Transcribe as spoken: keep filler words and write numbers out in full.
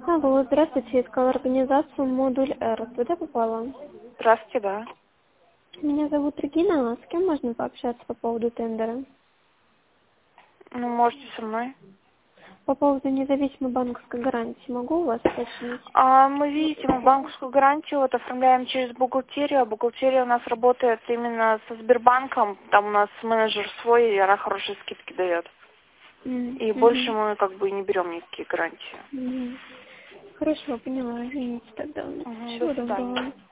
Алло, здравствуйте, искала организацию модуль R. Туда попала? Здравствуйте, да. Меня зовут Регина, с кем можно пообщаться по поводу тендера? Ну, можете со мной. По поводу независимой банковской гарантии могу у вас уточнить? А, мы, видите, мы банковскую гарантию вот оформляем через бухгалтерию, а бухгалтерия у нас работает именно со Сбербанком, там у нас менеджер свой, и она хорошие скидки дает. М, И больше мгм, мы как бы не берем никакие гарантии. мгм. Хорошо, поняла, извините тогда. Мгм, до Всего свидания. доброго.